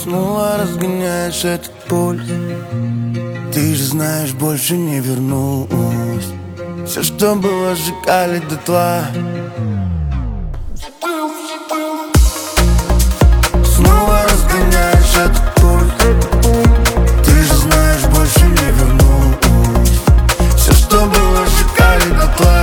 Снова разгоняешь этот пульс. Ты же знаешь, больше не вернусь. Все, что было, сжигали дотла. Снова разгоняешь этот пульс. Ты же знаешь, больше не вернусь. Все, что было, сжигали дотла.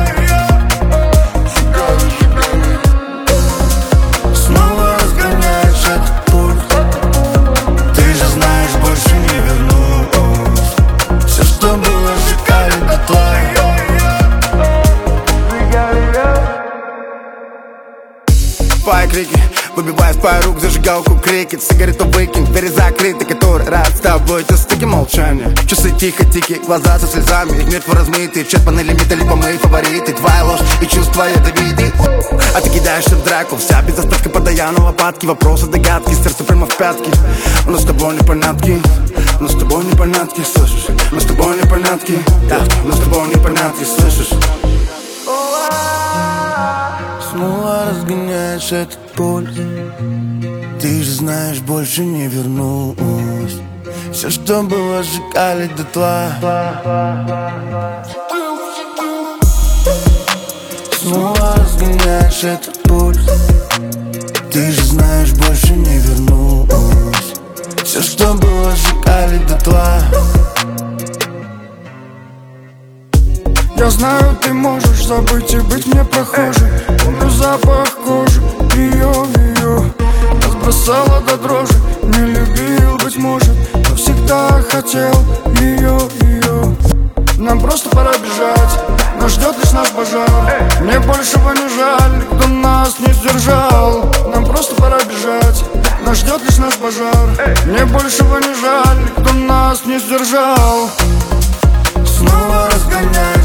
Снова разгоняешь этот пульс. Ты же знаешь, больше не вернусь. Все, что было, сжигали дотла. Твои крики, выбивая с твоих рук зажигалку, крикет. Сигарету выкинь, двери закрыты, который рад с тобой. Ты стыки молчания, часы тихо-тихи, глаза со слезами, их мертво размытые, исчерпаны лимиты, либо мои фавориты. Твоя ложь и чувства ядовиты, а ты кидаешься в драку, вся без остатка подая на лопатки. Вопросы, догадки, сердце прямо в пятки. У нас с тобой непонятки, у нас с тобой непонятки, слышишь? У нас с тобой непонятки, да, у нас с тобой непонятки, слышишь? Снова разгоняешь этот пульс. Ты же знаешь, больше не вернусь. Все, что было, сжигали дотла. Снова разгоняешь этот пульс. Ты же знаешь, больше не вернусь. Все, что было, сжигали дотла. Я знаю, ты можешь забыть и быть мне похожей. Помню запах кожи, ее нас бросала до дрожи. Не любил, быть может, но всегда хотел ее. Нам просто пора бежать, нас ждет лишь наш пожар. Мне большего не жаль, кто нас не сдержал. Нам просто пора бежать, нас ждет лишь наш пожар. Мне большего не жаль, кто нас не сдержал. Снова разгоняешь